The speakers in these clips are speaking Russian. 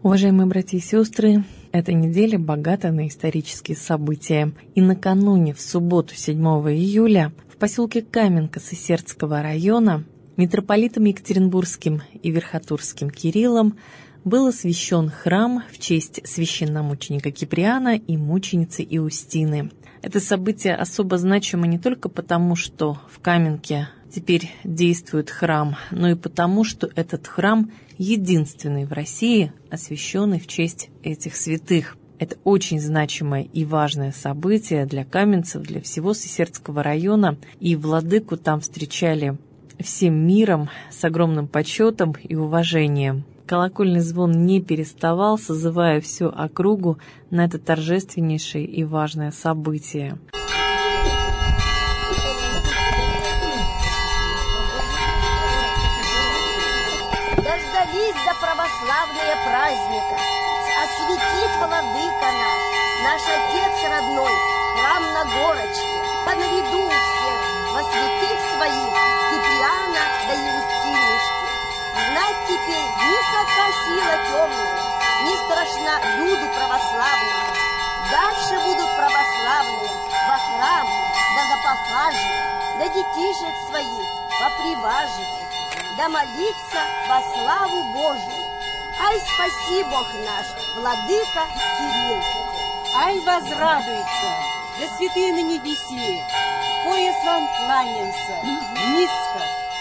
Уважаемые братья и сестры, эта неделя богата на исторические события. И накануне, в субботу, 7 июля, в поселке Каменка Сысертского района митрополитом Екатеринбургским и Верхотурским Кириллом был освящен храм в честь священномученика Киприана и мученицы Иустины. Это событие особо значимо не только потому, что в Каменке теперь действует храм, но и потому, что этот храм единственный в России, освященный в честь этих святых. Это очень значимое и важное событие для каменцев, для всего Сысертского района, и владыку там встречали всем миром с огромным почетом и уважением. Колокольный звон не переставал, созывая всю округу на это торжественнейшее и важное событие. Дождались до православного праздника, осветит владыка наш Отец родной, храм на горочке, по наряду у всех, во святых своих, Киприана да Иустинюшки. Знать теперь никакая сила темная не страшна люду православному. Дальше будут православные во храм, да запохаживать, да детишек своих поприваживать, да молиться во славу Божию. Ай, спаси Бог наш, владыка Кирилл. Ай, возрадуется, да святые на небеси, пояс вам кланяемся, низко.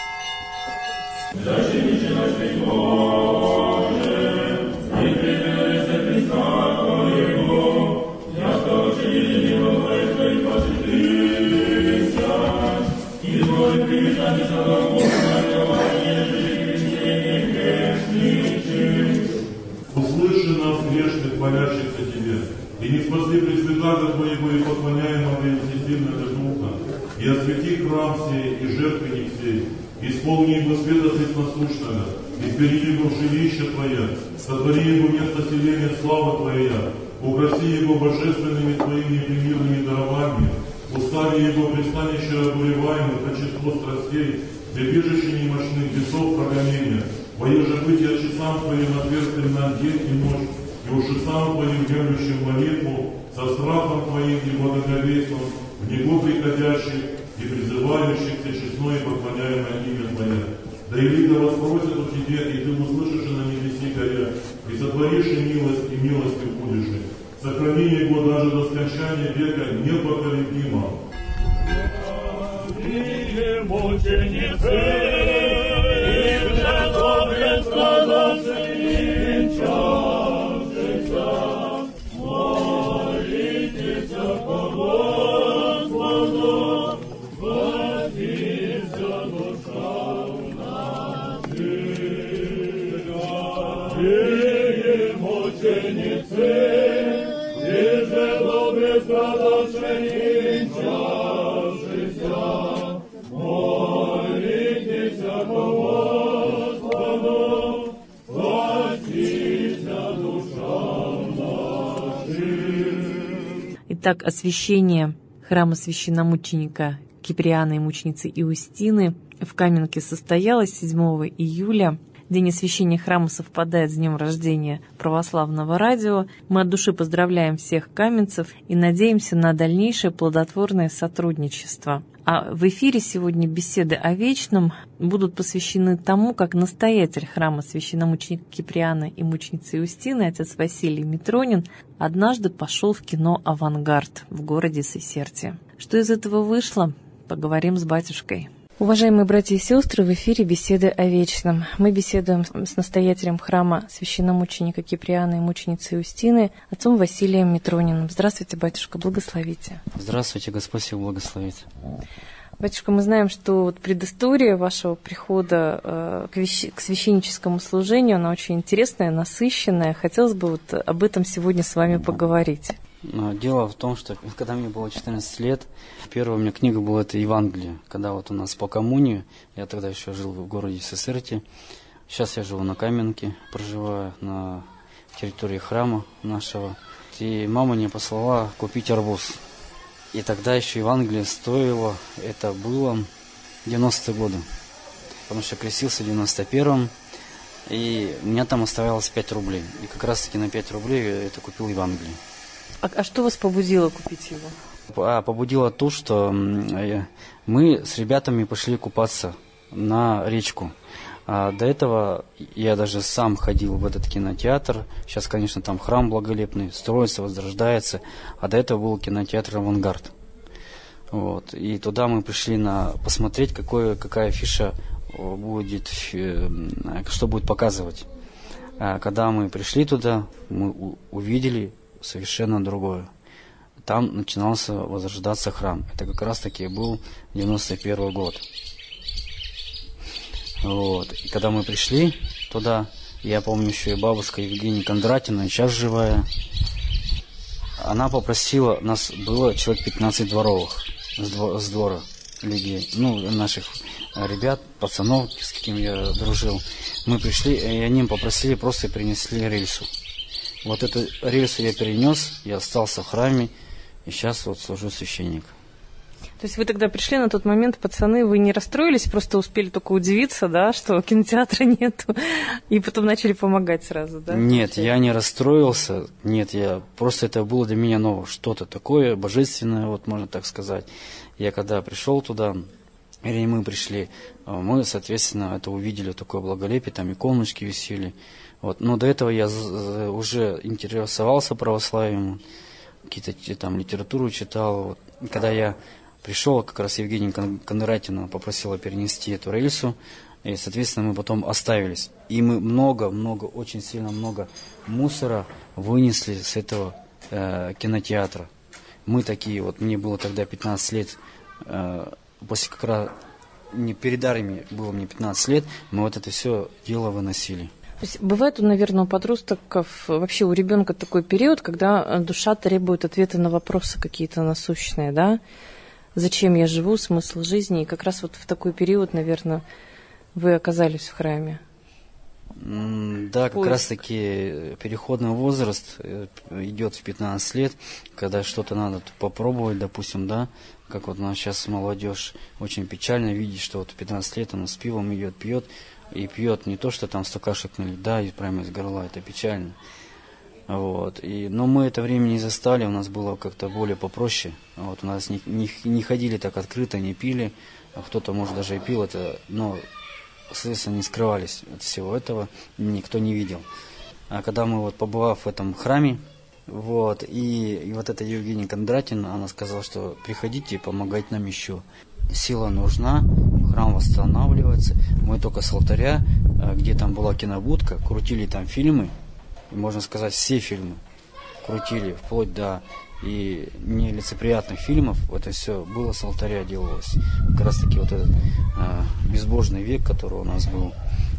Услыши нас, грешных, молящихся Тебе, и не спаси пресвятаго Твоего и поклоняемого и всесильного Духа, и освети храм сей и жертвенник сей, исполни его святость насущного, избери его в жилище Твое, сотвори его место селения славы Твоя, украси его божественными Твоими и мирными дарованиями, устави его пристанище обуреваемых, а число страстей, прибежище немощных бесов прогонения, воеже бытие часам Твоим отверстием на день и ночь, и ушесам Твоим верующим молитву, со страхом Твоим и благоговейством, в него приходящих и призывающихся честное и поклоняемое имя Твое. Да и лига воспросят у Тебе, и Ты услышишь на небеси горя, и сотворишь и милостью будешь. Сохрани его даже до скончания века непоколебимо. Мученицы, и же добре страдавшие чашися, молитесь по Господу, спасися душам нашим. И мученицы, и же добре страдавшие чашися, молитесь по Господу, спасися душам нашим. Итак, освящение храма священномученика Киприана и мученицы Иустины в Каменке состоялось 7 июля. День освящения храма совпадает с днем рождения православного радио. Мы от души поздравляем всех каменцев и надеемся на дальнейшее плодотворное сотрудничество. А в эфире сегодня беседы о вечном будут посвящены тому, как настоятель храма священномученика Киприана и мученицы Иустины, отец Василий Митронин, однажды пошел в кино «Авангард» в городе Сысерте. Что из этого вышло, поговорим с батюшкой. Уважаемые братья и сестры, в эфире беседы о вечном. Мы беседуем с настоятелем храма священномученика Киприана и мученицы Иустины, отцом Василием Митрониным. Здравствуйте, батюшка, благословите. Здравствуйте, Господь всех благословит. Батюшка, мы знаем, что вот предыстория вашего прихода к священническому служению, она очень интересная, насыщенная. Хотелось бы вот об этом сегодня с вами поговорить. Дело в том, что когда мне было 14 лет, первая у меня книга была это Евангелие. Когда вот у нас по коммунии, я тогда еще жил в городе Сысерте, сейчас я живу на Каменке, проживаю на территории храма нашего. И мама мне послала купить арбуз. И тогда еще Евангелие стоило, это было 90-е годы. Потому что я крестился в 91-м. И у меня там оставалось 5 рублей. И как раз-таки на 5 рублей я это купил Евангелие. А что вас побудило купить его? Побудило то, что мы с ребятами пошли купаться на речку. До этого я даже сам ходил в этот кинотеатр. Сейчас, конечно, там храм благолепный, строится, возрождается. А до этого был кинотеатр «Авангард». Вот. И туда мы пришли посмотреть, какая фиша будет, что будет показывать. Когда мы пришли туда, мы увидели совершенно другое. Там начинался возрождаться храм. Это как раз-таки был 91 год. Вот. И когда мы пришли туда, я помню еще и бабушка Евгения Кондратьевна, сейчас живая, она попросила, нас было человек 15 дворовых с двора людей, наших ребят, пацанов, с кем я дружил. Мы пришли, и они попросили, просто принесли рельсу. Вот эту рельсу я перенес, я остался в храме, и сейчас вот служу священником. То есть вы тогда пришли на тот момент, пацаны, вы не расстроились, просто успели только удивиться, да, что кинотеатра нету, и потом начали помогать сразу, да? Нет, я не расстроился, просто это было для меня новое, что-то такое божественное, вот можно так сказать. Я когда пришел туда, или мы пришли, мы, соответственно, это увидели, такое благолепие, там иконочки висели. Вот. Но до этого я уже интересовался православием, какие-то там литературу читал. Вот. И когда я пришел, как раз Евгения Кондратьевна попросила перенести эту рельсу, и, соответственно, мы потом оставились. И мы очень сильно много мусора вынесли с этого кинотеатра. Мы такие, вот мне было тогда 15 лет, после как раз перед армией было мне 15 лет, мы вот это все дело выносили. То есть бывает, наверное, у подростков, вообще у ребенка такой период, когда душа требует ответа на вопросы какие-то насущные, да? Зачем я живу, смысл жизни? И как раз вот в такой период, наверное, вы оказались в храме. Да, как раз-таки переходный возраст идет в 15 лет, когда что-то надо попробовать, допустим, да, как вот у нас сейчас молодежь, очень печально видеть, что вот в 15 лет она с пивом идет, пьет, и пьет не то, что там 100 кашек налить, да, и прямо из горла, это печально. Вот. Но мы это время не застали, у нас было как-то более попроще. Вот. У нас не ходили так открыто, не пили, а кто-то, может, даже и пил это, но, соответственно, не скрывались от всего этого, никто не видел. А когда мы, вот, побывав в этом храме, вот, и вот эта Евгения Кондратьевна, она сказала, что приходите и помогайте нам еще. Сила нужна, храм восстанавливается. Мы только с алтаря, где там была кинобудка, крутили там фильмы, и, можно сказать, все фильмы крутили, вплоть до и нелицеприятных фильмов. Это все было с алтаря делалось. Как раз таки вот этот безбожный век, который у нас был,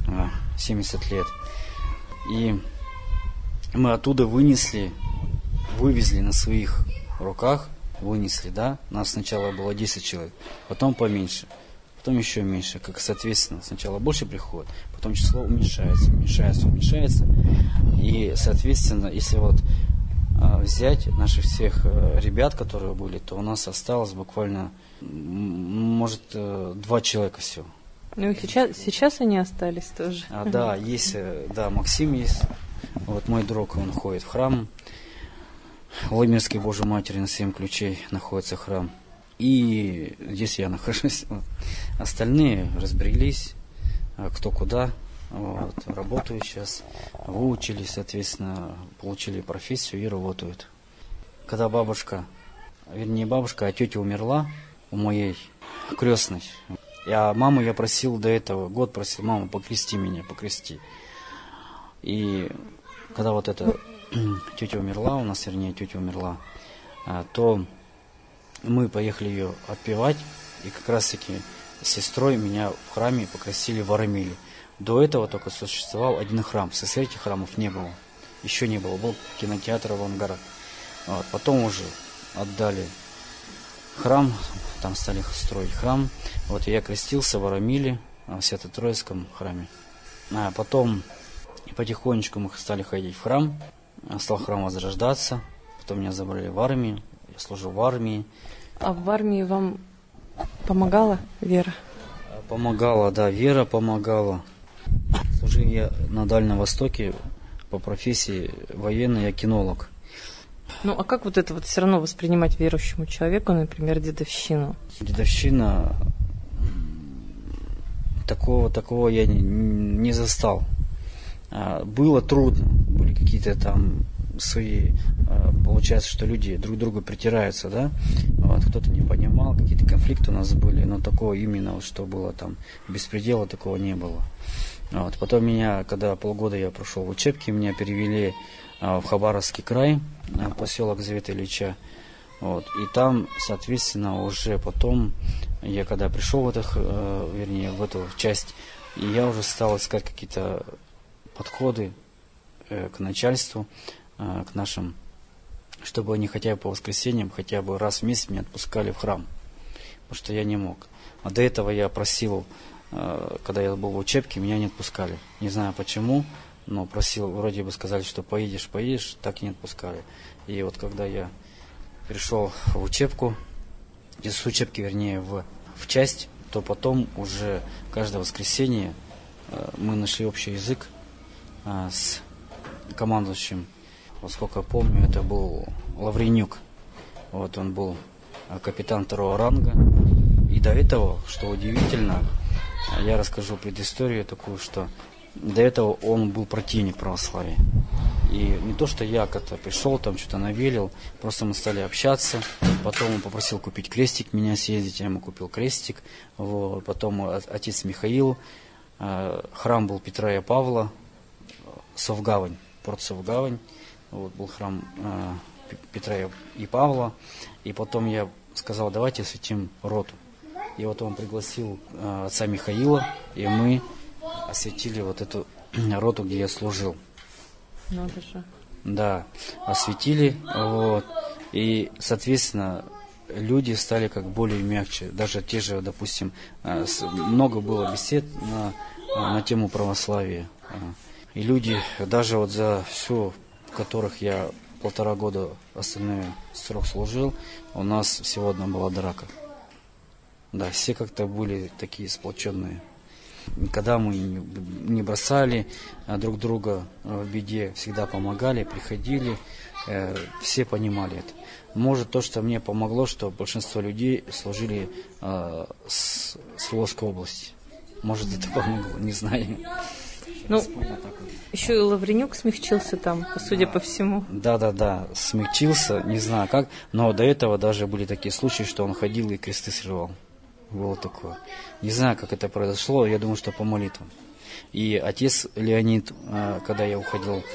70 лет. И мы оттуда вывезли на своих руках, да. Нас сначала было 10 человек, потом поменьше, потом еще меньше. Как, соответственно, сначала больше приходит, потом число уменьшается. И, соответственно, если вот взять наших всех ребят, которые были, то у нас осталось буквально, может, 2 человека всего. Ну и сейчас они остались тоже. Да, есть, да, Максим есть. Вот мой друг, он ходит в храм. Владимирской Божьей Матери на 7 ключей находится храм. И здесь я нахожусь. Вот. Остальные разбрелись, кто куда. Вот. Работают сейчас. Выучились, соответственно, получили профессию и работают. Когда тетя умерла у моей крестной. Маму я просил до этого, год просил, маму, покрести меня, покрести. И когда вот эта тетя умерла, то мы поехали ее отпевать, и как раз-таки с сестрой меня в храме покрестили в Арамиле. До этого только существовал один храм, в Сесерте храмов не было, еще не было, был кинотеатр «Авангард». Вот, потом уже отдали храм, там стали строить храм, вот я крестился в Арамиле, в Свято-Троицком храме. А потом потихонечку мы стали ходить в храм, стал храм возрождаться, потом меня забрали в армию, я служил в армии. А в армии вам помогала вера? Помогала, да, вера помогала. Служил я на Дальнем Востоке по профессии военный, я кинолог. Ну, а как вот это вот все равно воспринимать верующему человеку, например, дедовщину? Дедовщина, такого я не застал. Было трудно, были какие-то там свои, получается, что люди друг к другу притираются, да, вот, кто-то не понимал, какие-то конфликты у нас были, но такого именно, вот, что было там беспредела, такого не было. Вот, потом когда полгода я прошел в учебке, меня перевели в Хабаровский край, поселок Завета Ильича, вот, и там, соответственно, уже потом, я когда пришел в эту часть, и я уже стал искать какие-то подходы к начальству, к нашим, чтобы они хотя бы по воскресеньям, хотя бы раз в месяц меня отпускали в храм, потому что я не мог. А до этого я просил, когда я был в учебке, меня не отпускали. Не знаю почему, но просил, вроде бы сказали, что поедешь, так и не отпускали. И вот когда я пришел в учебку, из учебки, вернее, в часть, то потом уже каждое воскресенье мы нашли общий язык с командующим. Вот сколько я помню, это был Лавренюк. Вот он был капитан 2-го ранга. И до этого, что удивительно, я расскажу предысторию такую, что до этого он был противник православия. И не то, что я как-то пришел, там что-то навелил, просто мы стали общаться. Потом он попросил купить крестик, меня съездить, я ему купил крестик. Вот. Потом отец Михаил, храм был Петра и Павла, Совгавань, порт Совгавань. Вот, был храм Петра и Павла. И потом я сказал, давайте осветим роту. И вот он пригласил отца Михаила, и мы осветили вот эту роту, где я служил. Надо же. Да, осветили, вот. И, соответственно, люди стали как более мягче. Даже те же, допустим, много было бесед на тему православия. И люди, даже вот за все, в которых я 1,5 года остальной срок служил, у нас всего одна была драка. Да, все как-то были такие сплоченные. Никогда мы не бросали друг друга в беде, всегда помогали, приходили, все понимали это. Может, то, что мне помогло, что большинство людей служили с Свердловской области. Может, это помогло, не знаю. Ну, еще и Лавренюк смягчился там, судя по всему. Да, смягчился, не знаю как, но до этого даже были такие случаи, что он ходил и кресты срывал. Было такое. Не знаю, как это произошло, я думаю, что по молитвам. И отец Леонид, когда я уходил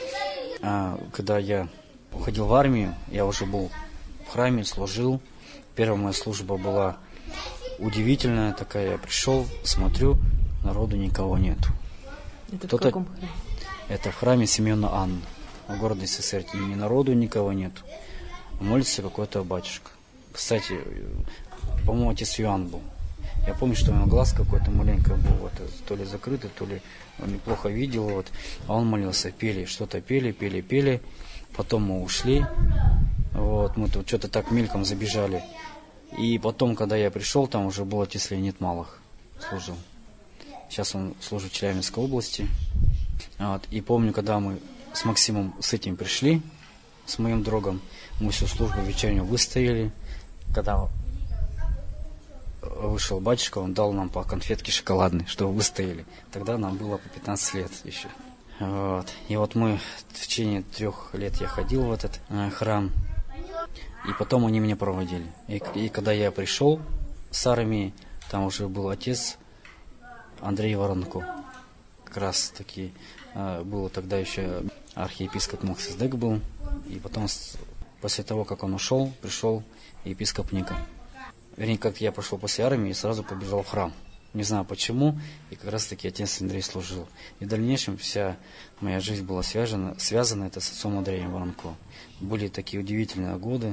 в армию, я уже был в храме, служил. Первая моя служба была удивительная такая. Я пришел, смотрю, народу никого нету. Это в каком храме? Это в храме Семена Анны, в городе Сесерти. Ни народу никого нету. Молится какой-то батюшка. Кстати, по-моему, отец Иоанн был. Я помню, что у него глаз какой-то маленький был, вот, то ли закрытый, то ли он неплохо видел, вот, а он молился, что-то пели. Потом мы ушли, вот, мы тут что-то так мельком забежали. И потом, когда я пришел, там уже был отец Леонид Малых, служил. Сейчас он служит в Челябинской области. Вот, и помню, когда мы с Максимом с этим пришли, с моим другом, мы всю службу вечернюю выстояли. Когда вышел батюшка, он дал нам по конфетке шоколадной, чтобы выстояли. Тогда нам было по 15 лет еще. Вот. И вот мы в течение 3 лет я ходил в этот храм. И потом они меня проводили. И когда я пришел с армии, там уже был отец Андрей Воронко. Как раз таки было тогда еще архиепископ Мелхиседек был. И потом, после того, как он ушел, пришел епископ Ника. Вернее, как я пошел после армии и сразу побежал в храм. Не знаю почему, и как раз таки отец Андрей служил. И в дальнейшем вся моя жизнь была связана это с отцом Андреем Воронко. Были такие удивительные годы.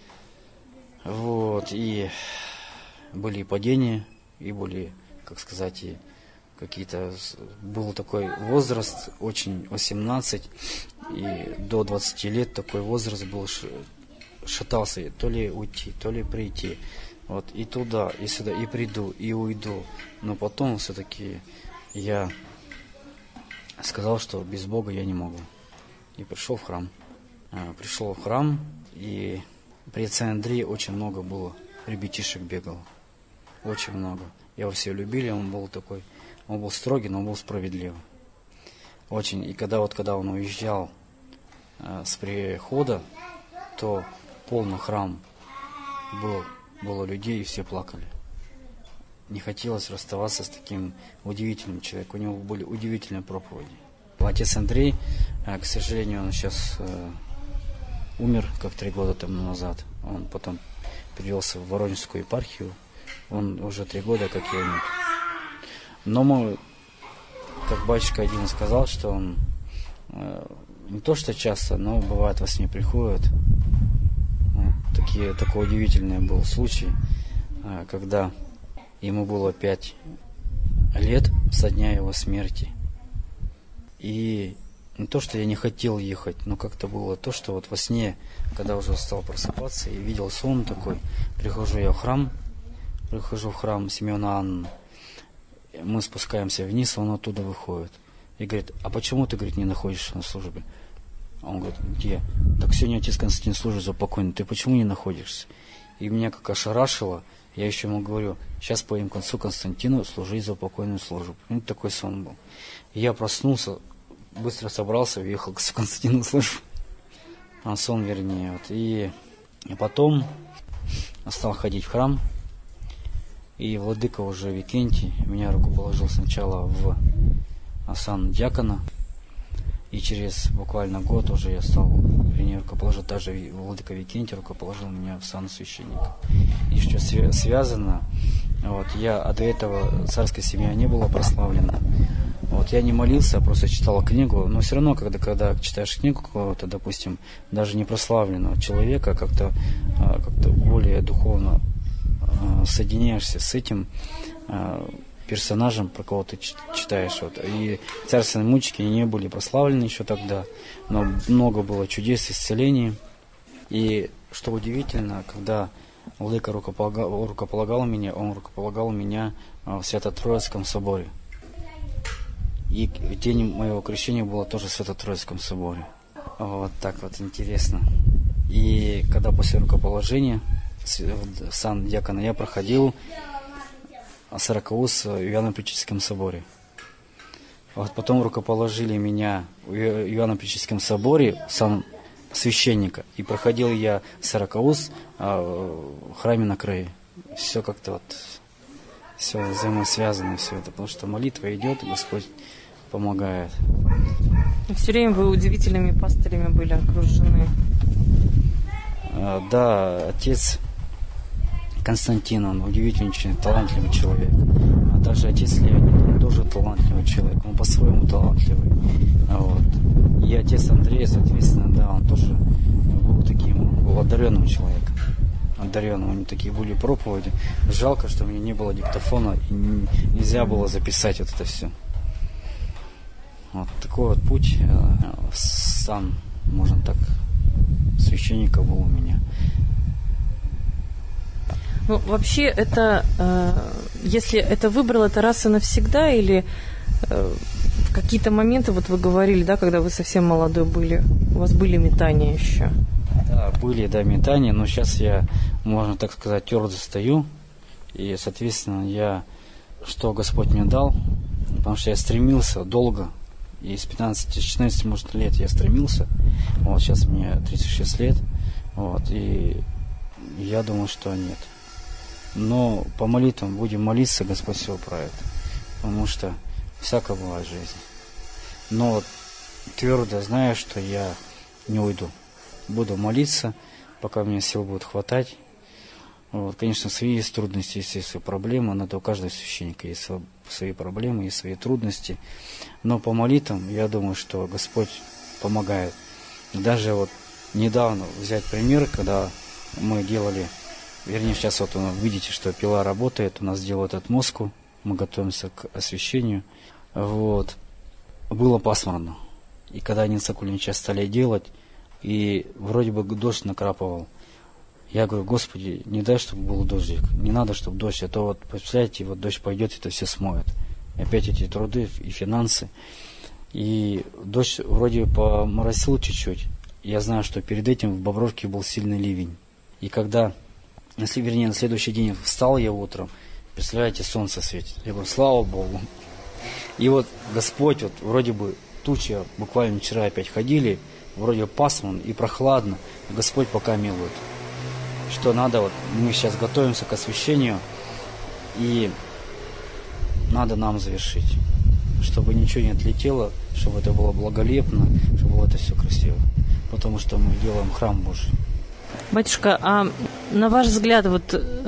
Вот, и были и падения, и были, как сказать, и какие-то... Был такой возраст, очень 18, и до 20 лет такой возраст был, шатался, то ли уйти, то ли прийти. Вот, и туда, и сюда, и приду, и уйду. Но потом все-таки я сказал, что без Бога я не могу. И пришел в храм. Пришел в храм, и при отце Андрея очень много было ребятишек бегало. Очень много. Его все любили, он был такой, он был строгий, но он был справедливый. Очень. И когда он уезжал с прихода, то полный храм было людей, и все плакали. Не хотелось расставаться с таким удивительным человеком. У него были удивительные проповеди. Отец Андрей, к сожалению, он сейчас умер, как 3 года тому назад. Он потом перевелся в Воронежскую епархию. Он уже 3 года, как и умер. Но мы, как батюшка один сказал, что он не то что часто, но бывает во сне приходит. Такой удивительный был случай, когда ему было 5 лет со дня его смерти. И не то, что я не хотел ехать, но как-то было то, что вот во сне, когда уже стал просыпаться, и видел сон такой, прихожу в храм Симеона Анны, мы спускаемся вниз, он оттуда выходит. И говорит, а почему ты, говорит, не находишься на службе? Он говорит, где? Так сегодня отец Константин служит за покойным, ты почему не находишься? И меня как ошарашило, я еще ему говорю, сейчас поедем к отцу Константину служить за покойную службу. Ну, такой сон был. И я проснулся, быстро собрался, уехал к отцу Константину службу. Сон, вернее. Вот. И потом стал ходить в храм. И владыка уже Викентий меня руку положил сначала в сан диакона. И через буквально год уже я стал, рукоположил, даже владыка Викентий рукоположил меня в сан священника. И что связано, вот, до этого царская семья не была прославлена. Вот, я не молился, я просто читал книгу, но все равно, когда читаешь книгу какого-то, допустим, даже не прославленного человека, как-то более духовно соединяешься с этим персонажем, про кого ты читаешь. Вот. И царственные мученики не были прославлены еще тогда, но много было чудес, исцелений. И что удивительно, когда владыка рукополагал меня, он рукополагал меня в Свято-Троицком соборе. И день моего крещения было тоже в Свято-Троицком соборе. Вот так вот интересно. И когда после рукоположения сан диакона я проходил 40-уз в Иоанно-Пречистском соборе. Вот потом рукоположили меня в Иоанно-Пречистском соборе, сан священника, и проходил я 40-уз в храме на крае. Все как-то вот, все взаимосвязано, все это, потому что молитва идет, и Господь помогает. Все время вы удивительными пастырями были окружены. Да, отец Константин, он удивительный, очень талантливый человек. А также отец Леонид, он тоже талантливый человек, он по-своему талантливый. Вот. И отец Андрей, соответственно, да, он тоже был одаренным человеком. Одаренным, у него такие были проповеди. Жалко, что у меня не было диктофона, и нельзя было записать вот это все. Вот такой вот путь, сан, можно так, священника был у меня. Ну, вообще, это, если это выбрал, это раз и навсегда, или в какие-то моменты, вот вы говорили, да, когда вы совсем молодой были, у вас были метания еще? Да, были, метания, но сейчас я, можно так сказать, твердо стою, и, соответственно, что Господь мне дал, потому что я стремился долго, и с 15-16, может, лет я стремился, вот, сейчас мне 36 лет, вот, и я думаю, что нет. Но по молитвам будем молиться, Господь все управит. Потому что всякое бывает в жизни. Но твердо знаю, что я не уйду. Буду молиться, пока мне сил будет хватать. Вот, конечно, есть трудности, есть свои проблемы. Но у каждого священника есть свои проблемы, есть свои трудности. Но по молитвам, я думаю, что Господь помогает. Даже вот недавно взять пример, когда мы делали... Вернее, сейчас вот видите, что пила работает, у нас делают отмостку, мы готовимся к освящению. Вот. Было пасмурно. И когда они цокольнича стали делать, и вроде бы дождь накрапывал, я говорю, Господи, не дай, чтобы был дождик, не надо, чтобы дождь, а то вот, представляете, вот дождь пойдет, это все смоет. И опять эти труды и финансы. И дождь вроде поморосил чуть-чуть. Я знаю, что перед этим в Бобровке был сильный ливень. И когда, на следующий день встал я утром, представляете, солнце светит. Я говорю, слава Богу. И вот Господь, вот вроде бы тучи, буквально вчера опять ходили, вроде пасмурно и прохладно. Господь пока милует. Что надо, вот мы сейчас готовимся к освящению, и надо нам завершить. Чтобы ничего не отлетело, чтобы это было благолепно, чтобы было это все красиво. Потому что мы делаем храм Божий. Батюшка, а на ваш взгляд, вот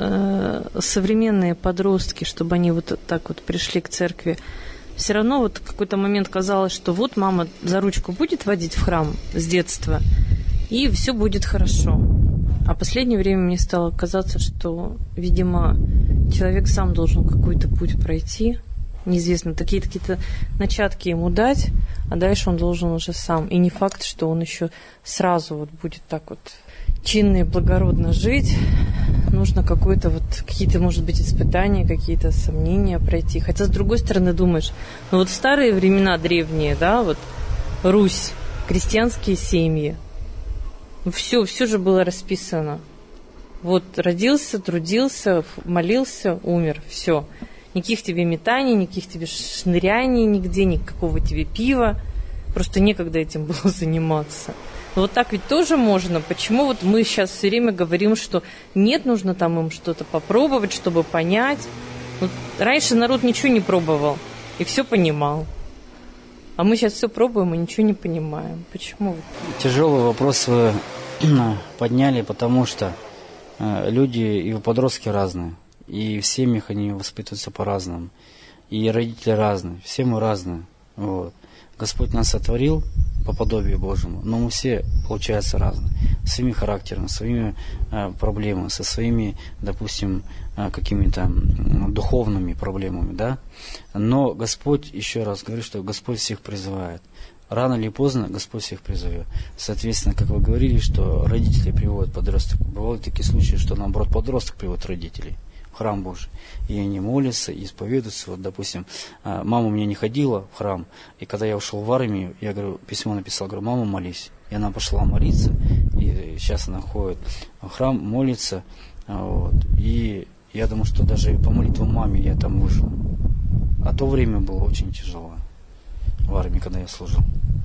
современные подростки, чтобы они вот так вот пришли к церкви, все равно вот в какой-то момент казалось, что вот мама за ручку будет водить в храм с детства, и все будет хорошо. А в последнее время мне стало казаться, что, видимо, человек сам должен какой-то путь пройти, неизвестно, какие-то начатки ему дать, а дальше он должен уже сам. И не факт, что он еще сразу вот будет так вот чинно и благородно жить. Нужно какие-то, может быть, испытания, какие-то сомнения пройти. Хотя, с другой стороны, думаешь, ну вот в старые времена древние, да, вот Русь, крестьянские семьи, все же было расписано. Вот родился, трудился, молился, умер, все. Никаких тебе метаний, никаких тебе шныряний нигде, никакого тебе пива. Просто некогда этим было заниматься. Но вот так ведь тоже можно. Почему вот мы сейчас все время говорим, что нет, нужно там им что-то попробовать, чтобы понять. Вот раньше народ ничего не пробовал и все понимал. А мы сейчас все пробуем и ничего не понимаем. Почему? Тяжелый вопрос вы подняли, потому что люди и подростки разные. И в семьях они воспитываются по-разному. И родители разные. Все мы разные. Вот. Господь нас сотворил по подобию Божьему, но мы все, получается, разные. Своими характерами, своими проблемами, со своими, допустим, какими-то духовными проблемами, да. Но Господь, еще раз говорю, что Господь всех призывает. Рано или поздно Господь всех призовет. Соответственно, как вы говорили, что родители приводят подросток. Бывают такие случаи, что наоборот подросток приводит родителей в храм Божий. И они молятся, и исповедуются. Вот, допустим, мама у меня не ходила в храм, и когда я ушел в армию, я говорю, письмо написал, говорю, мама, молись. И она пошла молиться, и сейчас она ходит в храм, молится. Вот. И я думаю, что даже по молитвам маме я там выжил. А то время было очень тяжело в армии, когда я служил.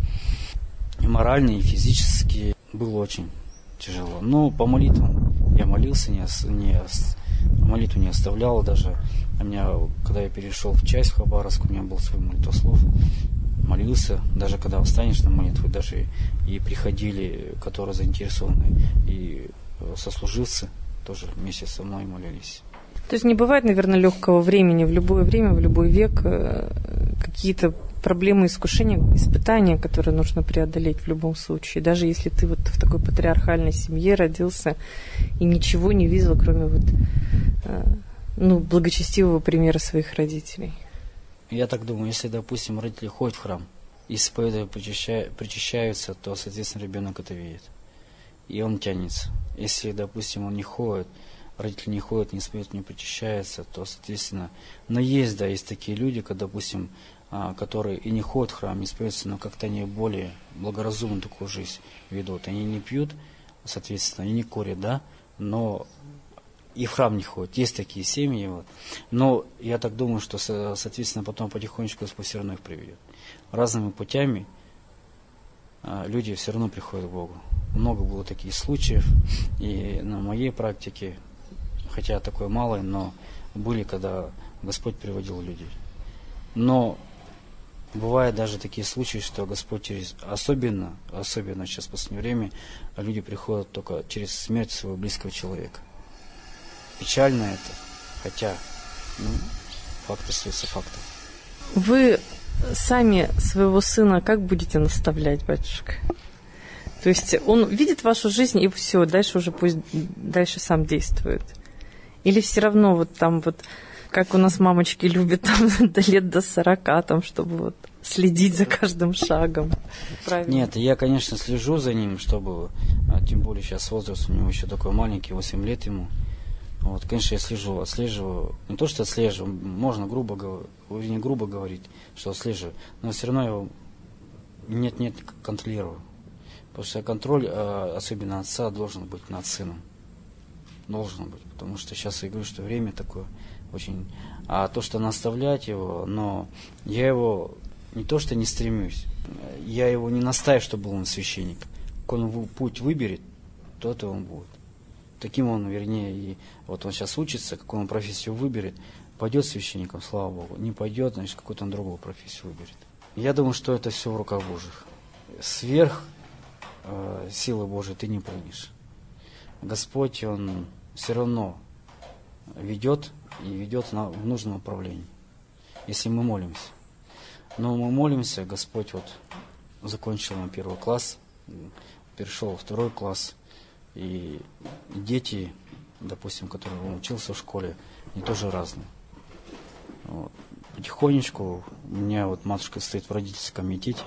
И морально, и физически было очень тяжело. Но по молитвам я молился, молитву не оставлял даже. У меня, когда я перешел в часть в Хабаровск, у меня был свой молитвослов. Молился, даже когда встанешь на молитву, даже и приходили, которые заинтересованы, и сослуживцы тоже вместе со мной молились. То есть не бывает, наверное, легкого времени в любое время, в любой век, какие-то проблемы, искушения, испытания, которые нужно преодолеть в любом случае. Даже если ты вот в такой патриархальной семье родился и ничего не видел, кроме благочестивого примера своих родителей. Я так думаю, если, допустим, родители ходят в храм, исповедуют, причащаются, то, соответственно, ребенок это видит. И он тянется. Если, допустим, он не ходит, родители не ходят, не исповедуют, не причащаются, то, соответственно, но есть такие люди, допустим, которые и не ходят в храм, не исповедуются, но как-то они более благоразумную такую жизнь ведут. Они не пьют, соответственно, они не курят, да, но и в храм не ходят. Есть такие семьи, вот. Но я так думаю, что, соответственно, потом потихонечку Господь все равно их приведет. Разными путями люди все равно приходят к Богу. Много было таких случаев, и на моей практике, хотя такое малое, но были, когда Господь приводил людей. Но бывают даже такие случаи, что Господь особенно сейчас в последнее время, люди приходят только через смерть своего близкого человека. Печально это, хотя факт остается фактом. Вы сами своего сына как будете наставлять, батюшка? То есть он видит вашу жизнь и все, дальше уже пусть дальше сам действует? Или все равно вот там вот, как у нас мамочки любят там до 40, там, чтобы вот следить за каждым шагом? Правильно? Нет, я, конечно, слежу за ним, чтобы, тем более сейчас возраст у него еще такой маленький, 8 лет ему. Вот, конечно, я отслеживаю, не то, что отслеживаю, можно не грубо говорить, что отслеживаю, но все равно я Нет, контролирую. Потому что контроль, особенно отца, должен быть над сыном. Должен быть. Потому что сейчас я говорю, что время такое очень... А то, что наставлять его, но я его не то, что не стремлюсь, я его не настаиваю, чтобы он священник. Как он путь выберет, то он будет. Таким он, вернее, и вот он сейчас учится, какую он профессию выберет, пойдет священником, слава Богу. Не пойдет, значит, какую-то он другую профессию выберет. Я думаю, что это все в руках Божьих. Сверх силы Божьей ты не прыгнешь. Господь, Он все равно ведет и ведет в нужном направлении, если мы молимся. Но мы молимся, Господь вот закончил на 1 класс, перешел во 2 класс, и дети, допустим, которые он учился в школе, они тоже разные. Вот. Потихонечку, у меня вот матушка стоит в родительском комитете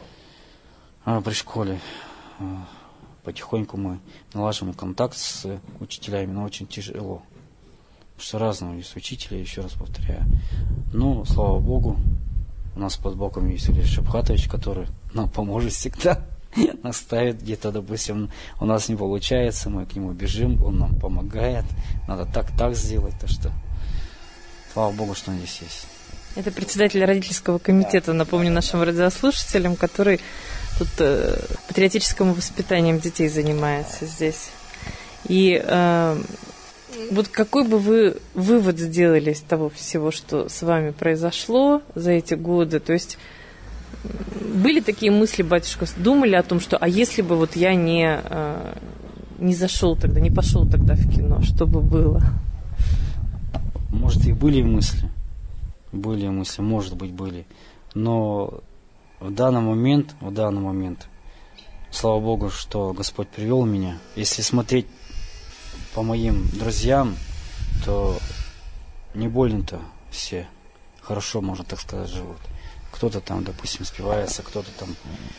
при школе, потихоньку мы налаживаем контакт с учителями, но очень тяжело. Потому что разные есть учителя, еще раз повторяю. Но, слава Богу, у нас под боком есть Илья Шапхатович, который нам поможет всегда, наставит где-то, допустим, у нас не получается, мы к нему бежим, он нам помогает, надо так сделать, так что слава Богу, что он здесь есть. Это председатель родительского комитета, напомню нашим радиослушателям, который тут патриотическим воспитанием детей занимается здесь. И вот какой бы вы вывод сделали из того всего, что с вами произошло за эти годы? То есть были такие мысли, батюшка, думали о том, что а если бы вот я не зашел тогда, не пошел тогда в кино, что бы было? Может, и были мысли, может быть, были. Но в данный момент, слава Богу, что Господь привел меня. Если смотреть по моим друзьям, то не больно-то все хорошо, можно так сказать, живут. Кто-то там, допустим, спивается, кто-то там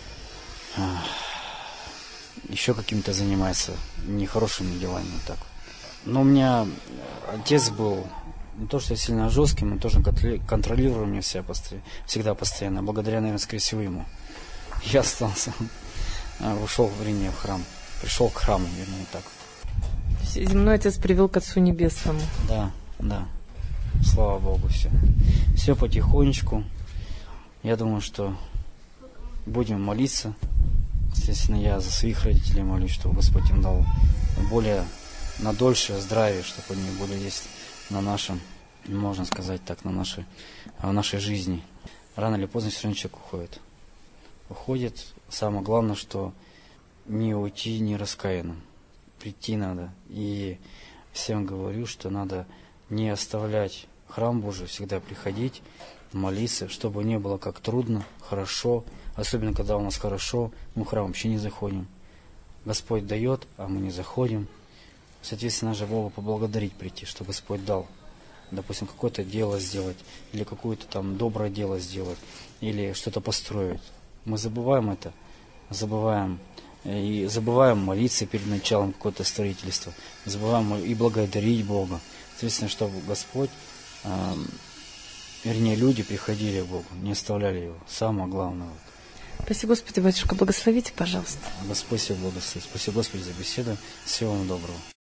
еще каким-то занимается нехорошими делами. Так. Но у меня отец был не то, что сильно жестким, он тоже контролировал меня всегда постоянно. Благодаря, наверное, скорее всего, ему. Я остался, ушел в храм. Пришел к храму, вернее, так. Земной Отец привел к Отцу Небесному. Да. Слава Богу, все. Все потихонечку. Я думаю, что будем молиться. Естественно, я за своих родителей молюсь, чтобы Господь им дал более на дольше здравие, чтобы они были здесь на нашем, можно сказать так, в нашей жизни. Рано или поздно все равно человек уходит. Самое главное, что не уйти не раскаянным. Прийти надо. И всем говорю, что надо не оставлять храм Божий, всегда приходить, молиться, чтобы не было как трудно, хорошо. Особенно, когда у нас хорошо, мы в храм вообще не заходим. Господь дает, а мы не заходим. Соответственно, надо Богу поблагодарить прийти, что Господь дал. Допустим, какое-то дело сделать, или какое-то там доброе дело сделать, или что-то построить. Мы забываем это, и забываем молиться перед началом какого-то строительства, забываем и благодарить Бога. Соответственно, чтобы Господь, люди приходили к Богу, не оставляли Его. Самое главное. Спасибо, Господи, батюшка, благословите, пожалуйста. Господь всех благословит. Спасибо, Господи, за беседу. Всего вам доброго.